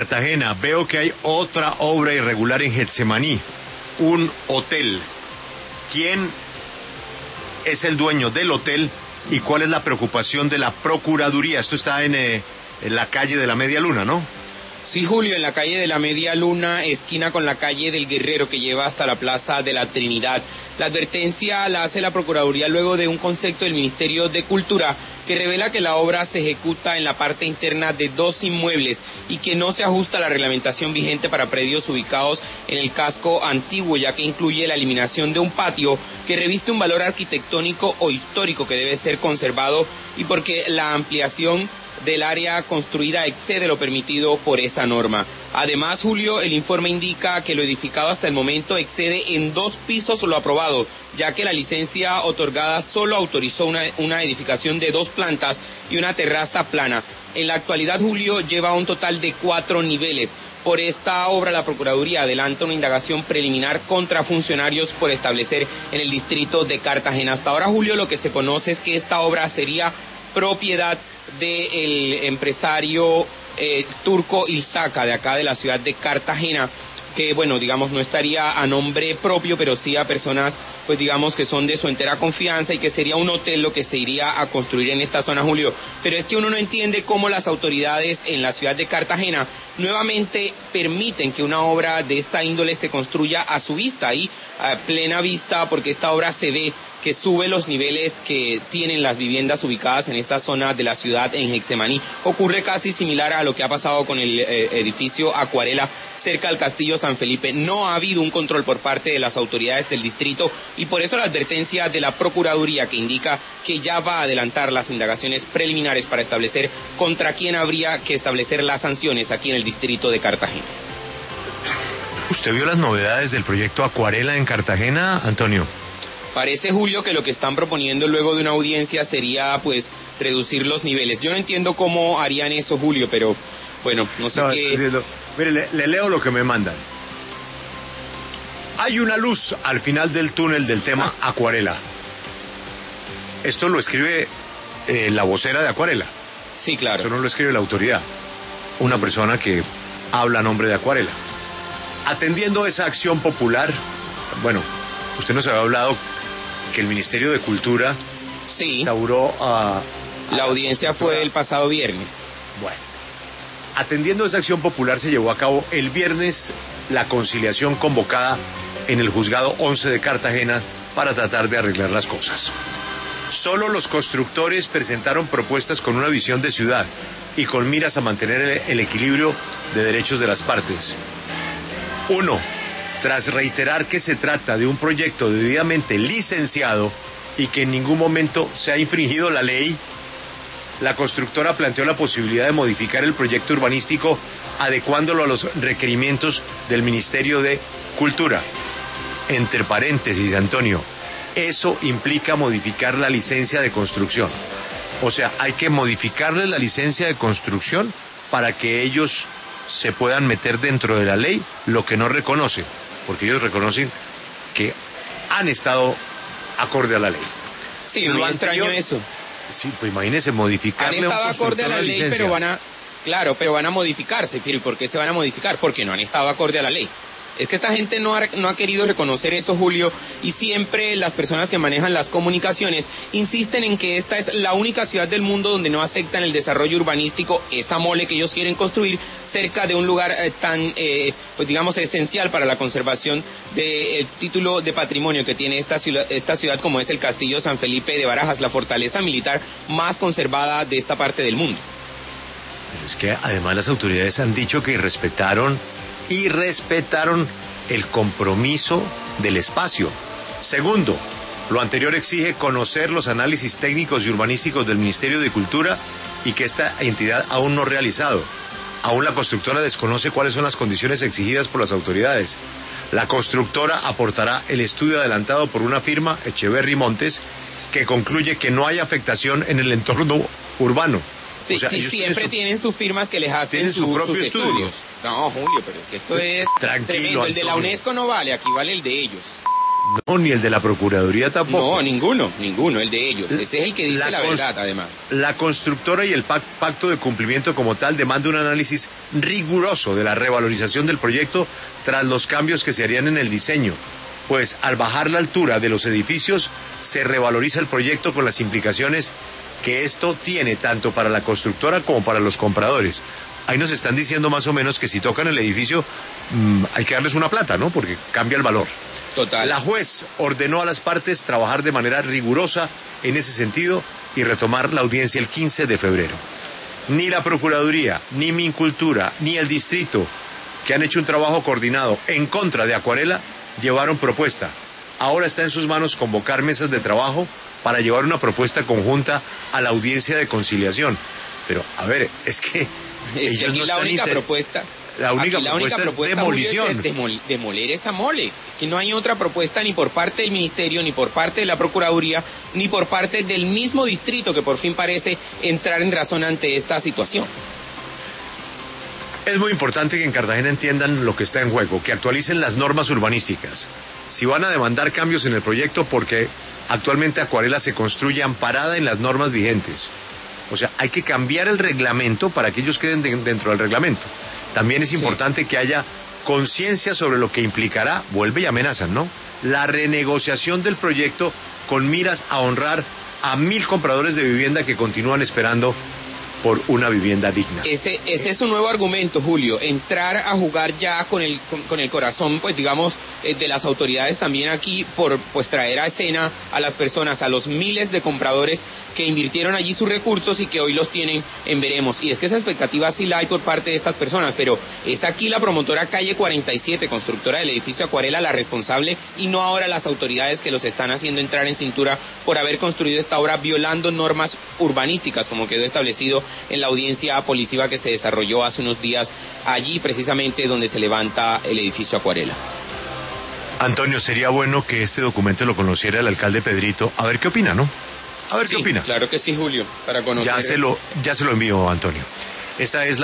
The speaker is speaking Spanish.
Cartagena, veo que hay otra obra irregular en Getsemaní, un hotel. ¿Quién es el dueño del hotel y cuál es la preocupación de la Procuraduría? Esto está en la calle de la Media Luna, ¿no? Sí, Julio, en la calle de la Media Luna, esquina con la calle del Guerrero, que lleva hasta la Plaza de la Trinidad. La advertencia la hace la Procuraduría luego de un concepto del Ministerio de Cultura que revela que la obra se ejecuta en la parte interna de 2 inmuebles y que no se ajusta a la reglamentación vigente para predios ubicados en el casco antiguo, ya que incluye la eliminación de un patio que reviste un valor arquitectónico o histórico que debe ser conservado y porque la ampliación del área construida excede lo permitido por esa norma. Además, Julio, el informe indica que lo edificado hasta el momento excede en 2 pisos lo aprobado, ya que la licencia otorgada solo autorizó una edificación de 2 plantas y una terraza plana. En la actualidad, Julio, lleva un total de 4 niveles. Por esta obra, la Procuraduría adelanta una indagación preliminar contra funcionarios por establecer en el distrito de Cartagena. Hasta ahora, Julio, lo que se conoce es que esta obra sería propiedad del empresario Turco Ilzaca, de acá de la ciudad de Cartagena, que bueno, digamos, no estaría a nombre propio, pero sí a personas, pues digamos, que son de su entera confianza y que sería un hotel lo que se iría a construir en esta zona, Julio. Pero es que uno no entiende cómo las autoridades en la ciudad de Cartagena nuevamente permiten que una obra de esta índole se construya a su vista, ahí a plena vista, porque esta obra se ve que sube los niveles que tienen las viviendas ubicadas en esta zona de la ciudad en Getsemaní. Ocurre casi similar a lo que ha pasado con el edificio Acuarela cerca del Castillo San Felipe. No ha habido un control por parte de las autoridades del distrito y por eso la advertencia de la Procuraduría, que indica que ya va a adelantar las indagaciones preliminares para establecer contra quién habría que establecer las sanciones aquí en el distrito de Cartagena. ¿Usted vio las novedades del proyecto Acuarela en Cartagena, Antonio? Parece, Julio, que lo que están proponiendo luego de una audiencia sería, pues, reducir los niveles. Yo no entiendo cómo harían eso, Julio, pero, bueno, no sé qué... Mire, le leo lo que me mandan. Hay una luz al final del túnel del tema Acuarela. Esto lo escribe la vocera de Acuarela. Sí, claro. Esto no lo escribe la autoridad. Una persona que habla a nombre de Acuarela. Atendiendo esa acción popular, bueno, usted nos había hablado que el Ministerio de Cultura instauró la audiencia fue el pasado viernes. Bueno, atendiendo esa acción popular se llevó a cabo el viernes la conciliación convocada en el Juzgado 11 de Cartagena para tratar de arreglar las cosas. Solo los constructores presentaron propuestas con una visión de ciudad y con miras a mantener el equilibrio de derechos de las partes. 1. Tras reiterar que se trata de un proyecto debidamente licenciado y que en ningún momento se ha infringido la ley, la constructora planteó la posibilidad de modificar el proyecto urbanístico adecuándolo a los requerimientos del Ministerio de Cultura. Entre paréntesis, Antonio, eso implica modificar la licencia de construcción. O sea, hay que modificarle la licencia de construcción para que ellos se puedan meter dentro de la ley lo que no reconoce, porque ellos reconocen que han estado acorde a la ley. Sí, muy extraño eso. Sí, pues imagínense modificarle han estado acorde a la ley, pero van a modificarse. ¿Y por qué se van a modificar? Porque no han estado acorde a la ley. Es que esta gente no ha querido reconocer eso, Julio, y siempre las personas que manejan las comunicaciones insisten en que esta es la única ciudad del mundo donde no aceptan el desarrollo urbanístico, esa mole que ellos quieren construir cerca de un lugar tan, pues digamos, esencial para la conservación del título de patrimonio que tiene esta ciudad como es el Castillo San Felipe de Barajas, la fortaleza militar más conservada de esta parte del mundo. Pero es que además las autoridades han dicho que respetaron el compromiso del espacio. Segundo, lo anterior exige conocer los análisis técnicos y urbanísticos del Ministerio de Cultura y que esta entidad aún no ha realizado. Aún la constructora desconoce cuáles son las condiciones exigidas por las autoridades. La constructora aportará el estudio adelantado por una firma, Echeverry Montes, que concluye que no hay afectación en el entorno urbano. Sí, o sea, y siempre tienen sus firmas que les hacen sus estudios. No, Julio, pero que esto es tranquilo, tremendo. El de la UNESCO no vale, aquí vale el de ellos. No, ni el de la Procuraduría tampoco. No, ninguno, el de ellos. Ese es el que dice la verdad, además. La constructora y el pacto de cumplimiento como tal demanda un análisis riguroso de la revalorización del proyecto tras los cambios que se harían en el diseño, pues al bajar la altura de los edificios se revaloriza el proyecto con las implicaciones que esto tiene tanto para la constructora como para los compradores. Ahí nos están diciendo más o menos que si tocan el edificio hay que darles una plata, ¿no? Porque cambia el valor. Total. La juez ordenó a las partes trabajar de manera rigurosa en ese sentido y retomar la audiencia el 15 de febrero. Ni la Procuraduría, ni Mincultura, ni el Distrito, que han hecho un trabajo coordinado en contra de Acuarela, llevaron propuesta. Ahora está en sus manos convocar mesas de trabajo para llevar una propuesta conjunta a la audiencia de conciliación. Pero, a ver, es que ellos no la están única propuesta... La única propuesta es demolición. Julio, es demoler esa mole. Que no hay otra propuesta ni por parte del Ministerio, ni por parte de la Procuraduría, ni por parte del mismo distrito que por fin parece entrar en razón ante esta situación. Es muy importante que en Cartagena entiendan lo que está en juego, que actualicen las normas urbanísticas. Si van a demandar cambios en el proyecto, porque actualmente Acuarela se construye amparada en las normas vigentes. O sea, hay que cambiar el reglamento para que ellos queden dentro del reglamento. También es importante que haya conciencia sobre lo que implicará, vuelve y amenazan, ¿no?, la renegociación del proyecto con miras a honrar a 1.000 compradores de vivienda que continúan esperando por una vivienda digna. Ese es un nuevo argumento, Julio, entrar a jugar ya con el corazón, pues digamos, de las autoridades también aquí, por pues traer a escena a las personas, a los miles de compradores que invirtieron allí sus recursos y que hoy los tienen en veremos. Y es que esa expectativa sí la hay por parte de estas personas, pero es aquí la promotora Calle 47, constructora del edificio Acuarela, la responsable, y no ahora las autoridades que los están haciendo entrar en cintura por haber construido esta obra violando normas urbanísticas, como quedó establecido en la audiencia policiva que se desarrolló hace unos días allí precisamente donde se levanta el edificio Acuarela. Antonio, sería bueno que este documento lo conociera el alcalde Pedrito. A ver qué opina, ¿no? A ver qué opina. Claro que sí, Julio, para conocer. Ya se lo envío, Antonio. Esta es la